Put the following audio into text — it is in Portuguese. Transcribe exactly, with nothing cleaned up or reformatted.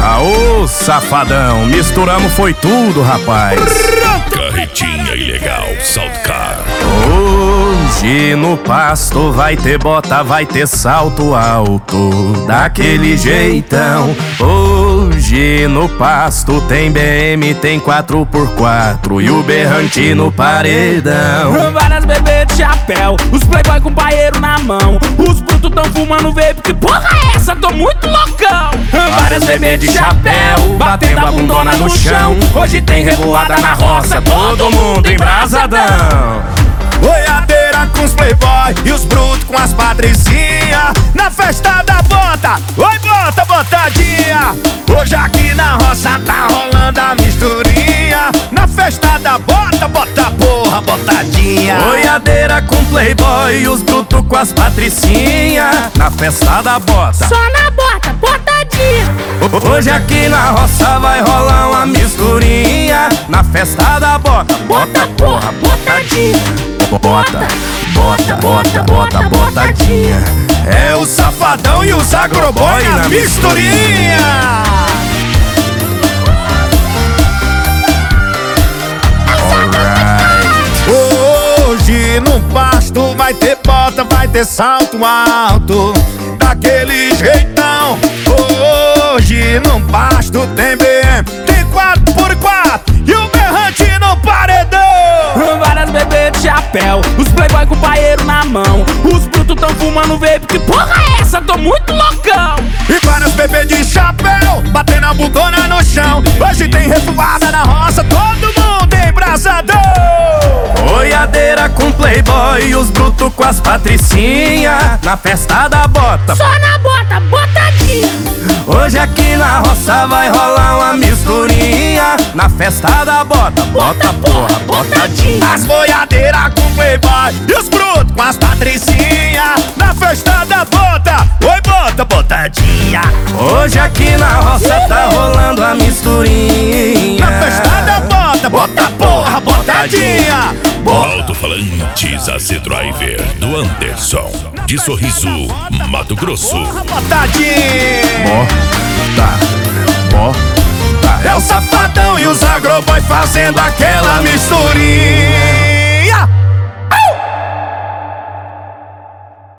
Aô, safadão, misturamos foi tudo, rapaz. Carretinha ilegal, salto car. Hoje no pasto vai ter bota, vai ter salto alto, daquele jeitão. Hoje no pasto tem B M, tem quatro por quatro e o berrante no paredão. Várias bebês de chapéu, os playboy com paeiro na mão, os brutos tão fumando vape, que porra é essa? Tô muito loucão. Várias bebês de chapéu, batendo a bundona no chão. Hoje tem revoada na roça, todo mundo embrasadão. Boiadeira com os playboy e os brutos com as patricinha, na festa da bota, oi bota, botadinha. Hoje aqui na roça tá rolando a misturinha, na festa da bota, bota porra, botadinha. Boiadeira com playboy e os brutos com as patricinha, na festa da bota, só na bota, botadinha. Hoje aqui na roça vai rolar uma misturinha, na festa da bota, bota porra, botadinha. Bota, bota, bota, bota, botadinha. É o safadão e os agroboy na misturinha. Hoje no pasto vai ter bota, vai ter salto alto, daquele jeitão. Hoje no pasto tem B M, tem quatro por quatro e o berrante no paredão. Várias bebês de chapéu, os playboy com paeiro na mão, os brutos tão fumando vape, que porra é essa? Tô muito loucão. E várias bebês de chapéu, batendo a bundona no chão. Hoje tem revoada na roça, todo mundo embrasadão. Boiadeira com playboy e os brutos com as patricinha, na festa da bota, só na bota, botadinha. Hoje aqui na roça vai rolar uma misturinha, na festa da bota, bota porra, botadinha. As boiadeiras com playboy e os brutos com as patricinha, na festa da bota, oi bota, botadinha. Hoje aqui na roça tá rolando a misturinha, na festa da bota, bota porra, botadinha. Alto-falantes A Z Driver do Anderson, de Sorriso, Mato Grosso. Botadinha. Bota, bota. É o safadão e os agroboy fazendo aquela misturinha.